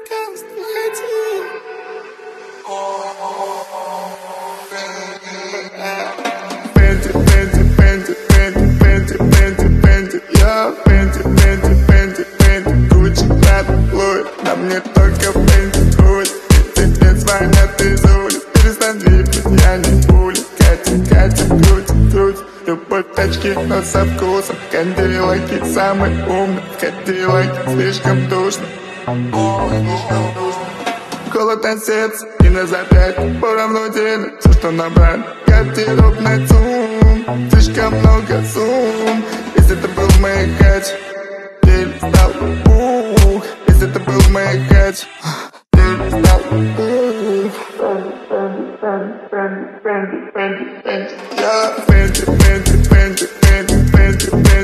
Фэнти, Фэнти, Фэнти, Фэнти, Фэнти, Фэнти, Фэнти, я Фэнти, Фэнти, Фэнти, Фэнти, Гуччи, Прада, Луи, на мне только Фэнти, Хули. 30 лет звонят из улиц, перестань липнуть, я не пуля. Катя, Катя, крутит, крутит, любовь тачки, но со вкусом. Кадиллаки самый умный, Кадиллаки слишком душно. Холод на сердце и на запястье, поровну делит все, что набрали. Гардероб на зум, слишком много зум. Если это был маякач, перестал ух. Если это был маякач, перестал ух. Я Фэнти, Фэнти, Фэнти, Фэнти, Фэнти, Фэнти,